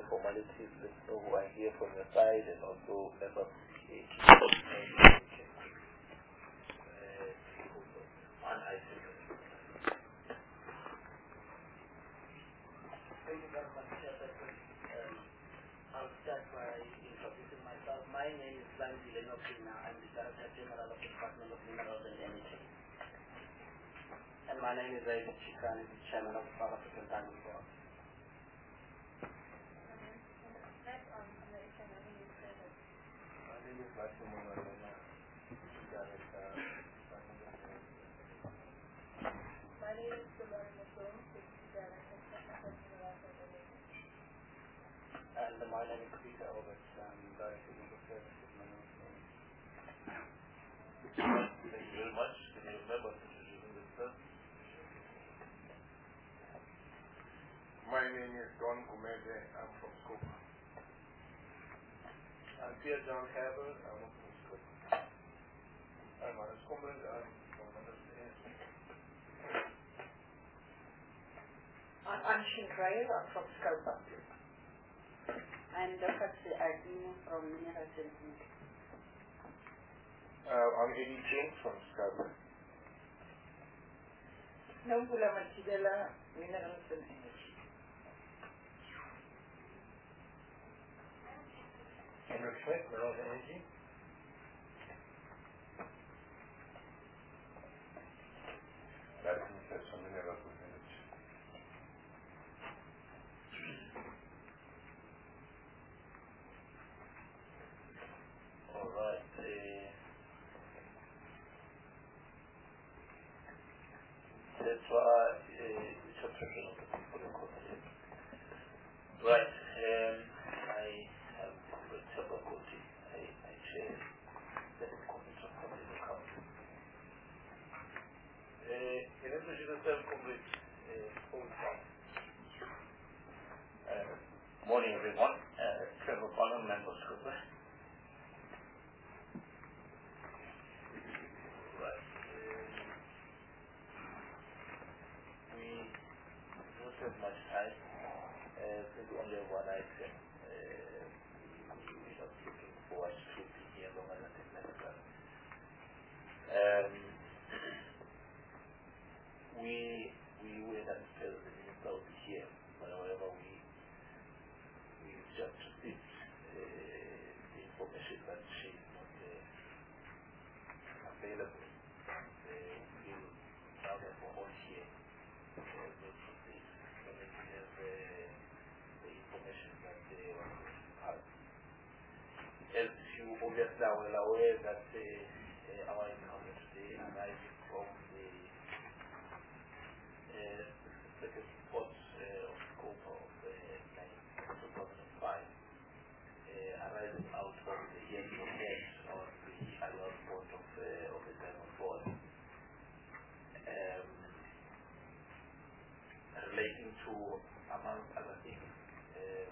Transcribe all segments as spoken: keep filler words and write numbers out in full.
formalities, let us know who are here from your side, and also let us keep one item. Thank you very much, Chairperson. Um, I'll start by introducing myself. My name is Lanzi Lenokina. I'm the Director General of the Department of Minerals and Energy. And my name is David Chikani, the Chairman of the South African Diamond Board. My name is Massimo Marina, Director. My name is Simone Musum, Deputy Director of Minerals and Energy. And my name is Peter Roberts, I'm Director of the Service of Minerals and Energy. Thank you very much. Can you remember introducing yourself? My name is Don Gumede, I'm from Scopa. I'm Pierre John Cabot, I'm from Scopa. I'm Maris Combrand, I'm from Minerals and Energy. I'm Anshin Grail, I'm from Scopa. I'm Doctor Agnew from Minerals and Energy. Uh, I'm Eddie James from Scopa. Nombula Matidela, Minerals and Energy. Henrik Schmidt, Minerals and Energy. That's from Minerals and Energy. All right. Uh, that's why uh, it's a pleasure of the people in Korea. Right. Um, I am Chapa Koti. I, I chair the Committee of Community Council. Uh, in introducing yourself, Comrade Paul Brown. Uh, morning, everyone. Uh, Trevor Bonham, member of Scopa. Right. Um, we don't have much time. Uh, since we only have one item. Uh, we're not looking forward to being here longer than ten minutes. Um, we we wait until the minister will be here, but however we we just received uh, the information that she is not uh, available. Uh, we will now therefore all here uh, will proceed when we have uh, the information that they want to have. As you obviously are well aware that uh, uh, our encounter today arises from the uh, second report uh, of scope of uh, two thousand five, uh, arising out of the hearing we had on the annual report of, uh, of the Diamond Board, um, relating to, among other things, um,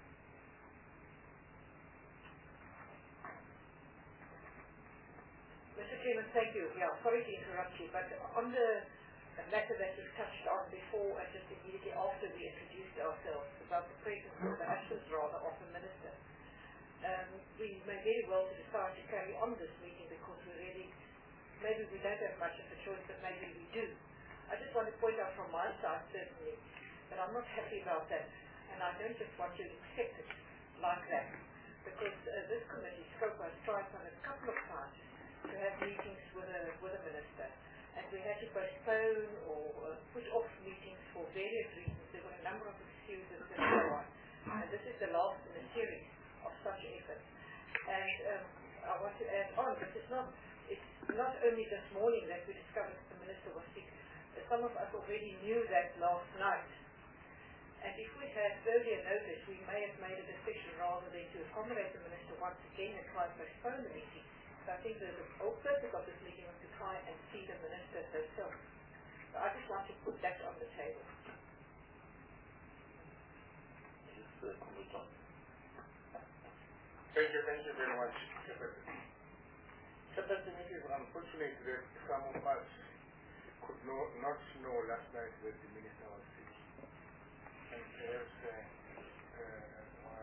Mister Chairman, thank you. Yeah, sorry to interrupt you, but on the matter that we've touched on before and just immediately after we introduced ourselves about the presence or the absence rather of the Minister, um, we may very well decide to carry on this meeting because we really, maybe we don't have much of a choice, but maybe we do. I just want to point out from my side certainly that I'm not happy about that, and I don't just want to accept it like that, because uh, this committee, Scope, has tried on a couple of times to have meetings with a, with a minister, and we had to postpone or uh, put off meetings for various reasons. There were a number of excuses and so on, and this is the last in a series of such efforts. And um, I want to add on, this is not, it's not only this morning that we discovered that the minister was sick. Some of us already knew that last night. And if we had earlier notice, we may have made a decision rather than to accommodate the minister once again and try and postpone the meeting. So I think the, the whole purpose of this meeting was to try and see the minister herself. So I just want to put that on the table. Yes, uh, Comrade John. Thank you, thank you very much, Chairperson. Chairperson, it is unfortunate that some of us could know, not know last night that the minister was sick. And perhaps uh, uh,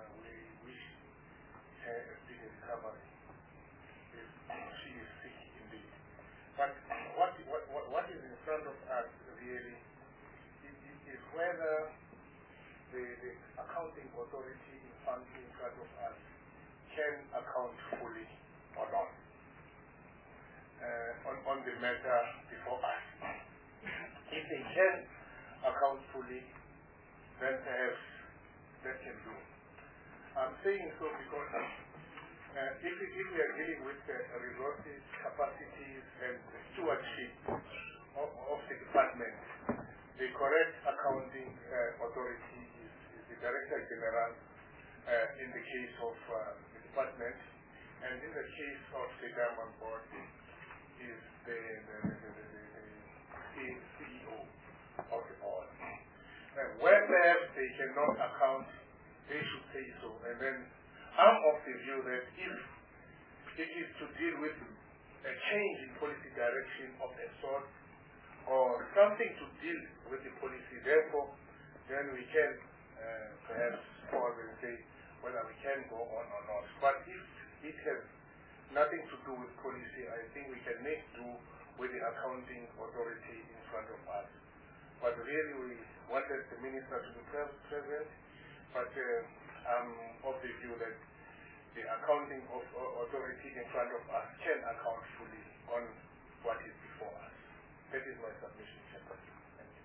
her a speedy recovery if she is sick indeed. But what, what, what, what is in front of us really is, is whether the, the accounting authority in front, in front of us can account fully or not uh, on, on the matter before us. If they can account fully, then perhaps that can do. I'm saying so because uh, if, we, if we are dealing with uh, resources, capacities, and stewardship of, of the department, the correct accounting uh, authority is, is the Director General uh, in the case of uh, the department, and in the case of the Diamond Board is the, the, the, the, the, the C E O of the board. And where perhaps they cannot account, they should say so. And then I'm of the view that if it is to deal with a change in policy direction of a sort, or something to deal with the policy, therefore, then we can uh, perhaps pause and say whether we can go on or not. But if it has nothing to do with policy, I think we can make do with the accounting authority in front of us. But really we wanted the minister to be pre present, but uh, I'm of the view that the accounting of, uh, authority in front of us can account fully on what is before us. That is my submission, Chairperson. Thank you.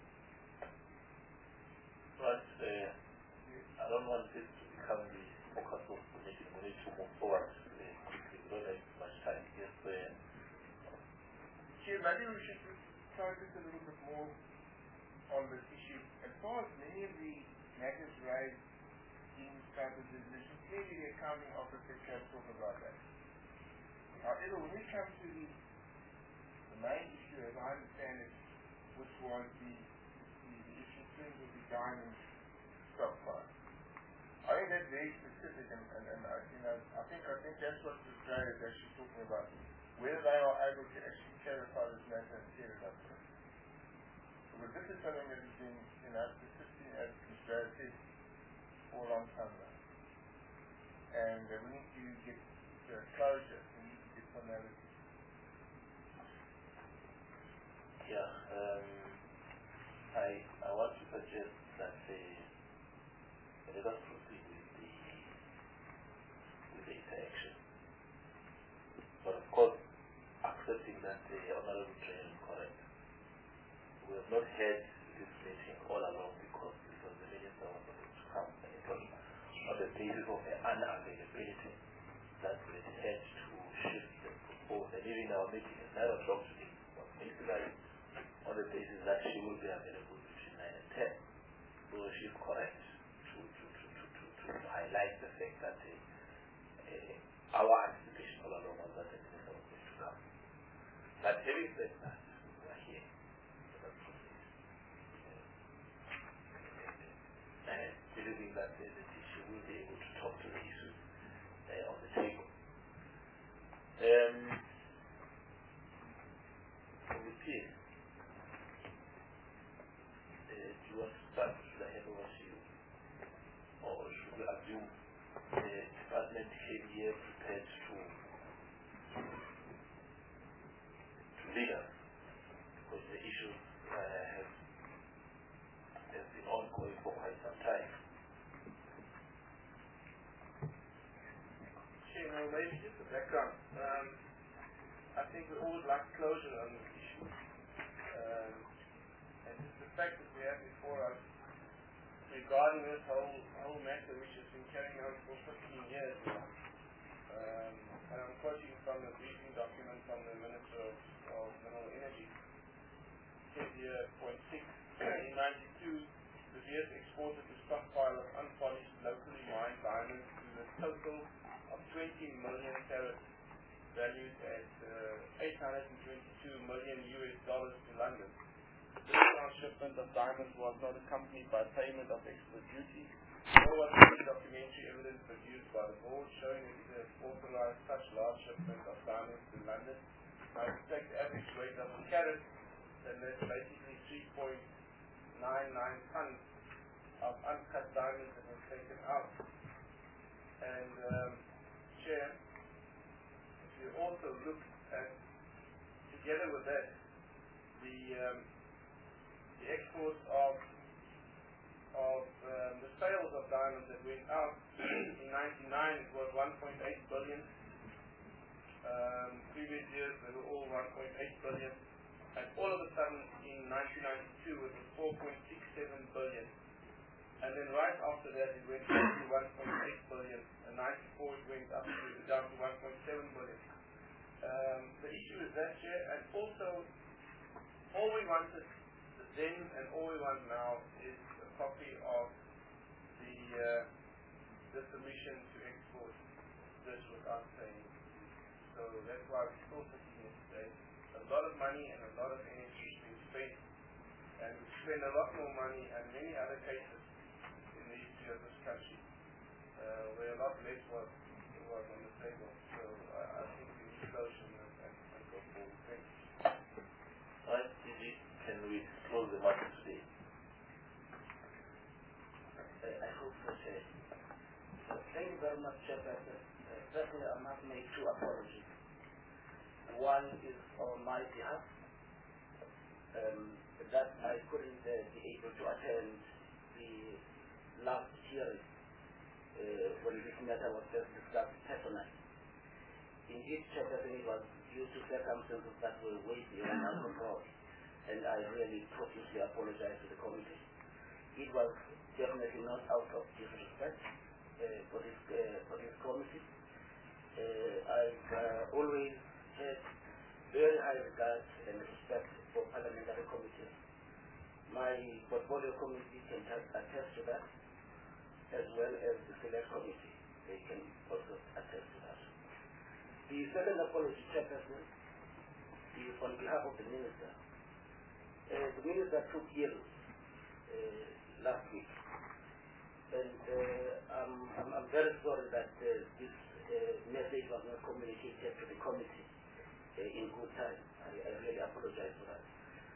But uh, I don't want this to become the focus of the meeting. We need to move forward uh, quickly. We don't have much time. Yes, uh, Chair, maybe we should try just a little bit more on this issue. As far as many of the matters raised in type of resolution, clearly the accounting officer can talk about that. However, when we come to the, the main issue, as I understand it, which was the, the, the issue in terms of the diamond stockpile, I think that's very specific, and, and, and I, you know, I think I think that's what Australia is actually talking about. Whether they are able to actually clarify this matter and clear it up for us. Because this is something that has been, you know, persisting as Australia said for a long time now. And uh, we need to get uh, closure, we need to get finality. yeah, um, I I want to suggest that the let us proceed with the with the interaction. But of course, accepting that the Honorable Chair is correct. We have not had this meeting all along because this was the minister was supposed to come, and it was on the basis of the unavailability that we had to shift and propose. And even our meeting at nine o'clock today was basically on the basis that she will be available between nine and ten. So she is correct to, to, to, to, to, to highlight the fact that uh, uh, our anticipation all along was that the minister was going to come. But having said that, we are here. Let us proceed. And believing that uh, the teacher will be able to talk to the issues uh, on the table. Um, from the peer, uh, do you want to start? Should I hand over to you? Or should we assume the department came here prepared to to lead us? Because the issue uh, has, has been ongoing for quite some time. Chair, no, maybe just the background. Um, I think we always like closure on this issue. Um, and just the fact that we have before us regarding this whole whole matter, which has been carrying on for fifteen years now. Um, and I'm quoting from the briefing document from the Minister of, of Mineral Energy. It says here, point six, in ninety-two, the V S exported a stockpile of unpolished, locally mined diamonds to the total of twenty million carats, valued at uh, eight hundred twenty-two million U S dollars to London. This transshipment of diamonds was not accompanied by payment of export duty, nor was any documentary evidence produced by the board showing that it has authorized such large shipment of diamonds to London. Now, if you take the average weight of a carat, then that's basically three point nine nine tons of uncut diamonds that were taken out. And um, Chair, we also look at, together with that, the um, the exports of of um, the sales of diamonds that went out in ninety-nine. It was one point eight billion. Um, previous years they were all one point eight billion, and all of a sudden in nineteen ninety-two it was four point six seven billion, and then right after that it went down to one point eight billion, and ninety-four it went up to down to one point seven billion. Um, the issue is that, Chair, and also all we wanted then and all we want now is a copy of the uh, the permission to export this without paying. So that's why we're still sitting here today. A lot of money and a lot of energy is being spent, and we spend a lot more money and many other cases in the history of this country uh, where a lot less was, was on the table. So uh, I think we need closure and, and, and go forward. Thank you. Right, D G, can we close the matter today? Uh, I hope so, Chair. So thank you very much, Chairperson. Uh, certainly I must make two apologies. One is on my behalf, um, that I couldn't uh, be able to attend the last hearing uh, when this matter was just discussed personally. Indeed, Chairperson, it was due to circumstances that were way beyond our control, and I really profusely apologize to the committee. It was definitely not out of disrespect uh, for this uh, for this committee. Uh, I've uh, always had very high regard and respect for parliamentary committees. My portfolio committee can attest to that, as well as the select committee. They can also attest to that. The second apology, Chairperson, is on behalf of the Minister. Uh, the Minister took ill uh, last week, and uh, I'm, I'm, I'm very sorry that uh, this uh, message was not communicated to the committee uh, in good time. I, I really apologize for that.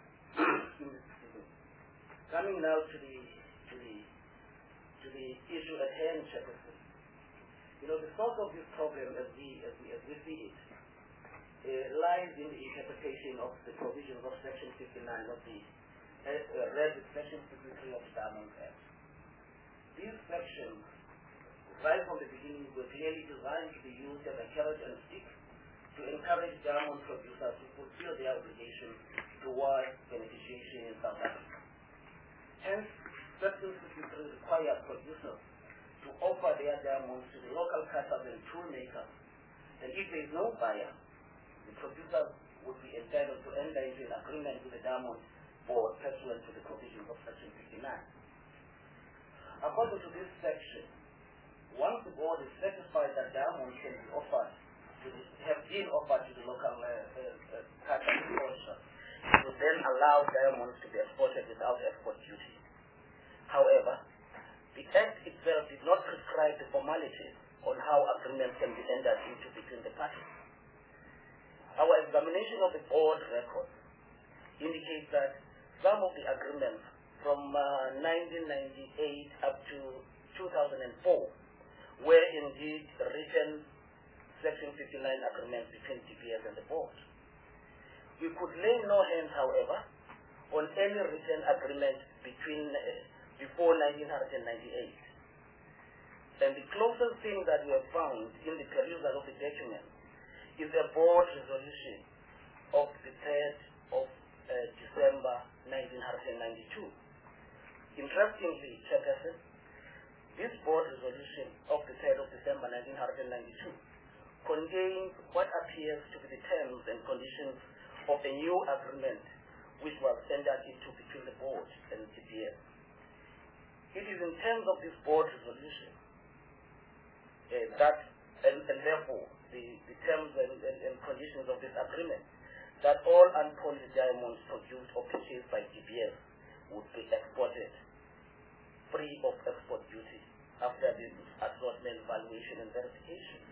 Coming now to the to the to the issue at hand, Chairperson. You know, the source of this problem, as we as we as we see it, uh, lies in the interpretation of the provisions of Section fifty-nine of the uh, uh, read with Section fifty-three of the Diamond Act. These sections, right from the beginning, were clearly designed to be used as a carrot and stick to encourage diamond producers to fulfill their obligation towards beneficiation in South Africa. Hence, Section fifty-three requires producers to offer their diamonds to the local cutters and tool makers, and if there is no buyer, the producers would be entitled to enter into an agreement with the diamond board pursuant to the provisions of Section fifty-nine. According to this section, once the board is satisfied that diamonds can be offered to the, have been offered to the local uh, uh, uh, cutters and producers, it will then allow diamonds to be exported without export duty. However, the Act itself did not prescribe the formalities on how agreements can be entered into between the parties. Our examination of the board records indicates that some of the agreements from uh, nineteen ninety-eight up to two thousand four were indeed written Section fifty-nine agreements between D P S and the board. We could lay no hands, however, on any written agreement between uh, before nineteen ninety-eight. And the closest thing that we have found in the perusal of the document is a board resolution of the third of uh, December nineteen ninety-two. Interestingly, Chairperson, this board resolution of the third of December nineteen ninety-two contains what appears to be the terms and conditions of a new agreement which was entered into between the board and D P S. It is in terms of this board resolution uh, that, and, and therefore, the, the terms and, and, and conditions of this agreement, that all unpolished diamonds produced or purchased by D P S would be exported free of export duty after the assortment, valuation, and verification.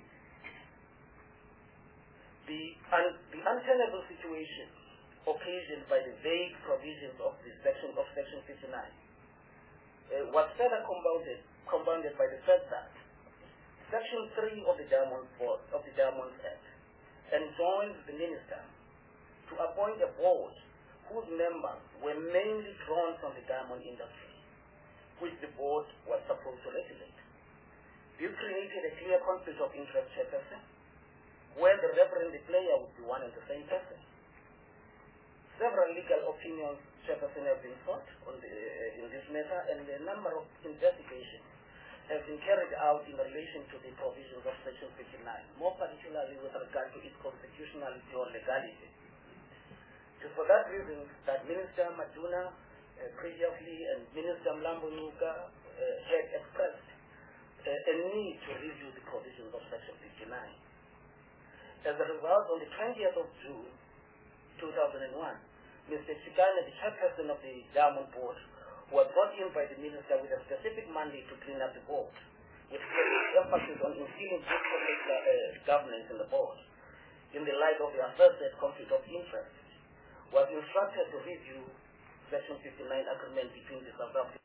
The, un, the untenable situation occasioned by the vague provisions of the section of Section fifty-nine Uh, was further compounded, compounded by the fact that Section three of the Diamond Board of the Diamond Act enjoins the minister to appoint a board whose members were mainly drawn from the diamond industry, which the board was supposed to regulate. This created a clear conflict of interest, Chairperson, where the reverend the player would be one and the same person. Several legal opinions, Chairperson, have been sought on the, uh, in this matter, and a number of investigations have been carried out in relation to the provisions of Section fifty-nine, more particularly with regard to its constitutionality or legality. It is for that reason that Minister Maduna uh, previously and Minister Mlambo-Nyuka uh, had expressed uh, a need to review the provisions of Section fifty-nine. As a result, on the twentieth of June two thousand one, Mister Chikane, the chairperson of the Diamond Board, was brought in by the minister with a specific mandate to clean up the board, with emphasis on instilling good corporate uh, governance in the board. In the light of the asserted conflict of interest, was instructed to review Section fifty-nine agreement between the South African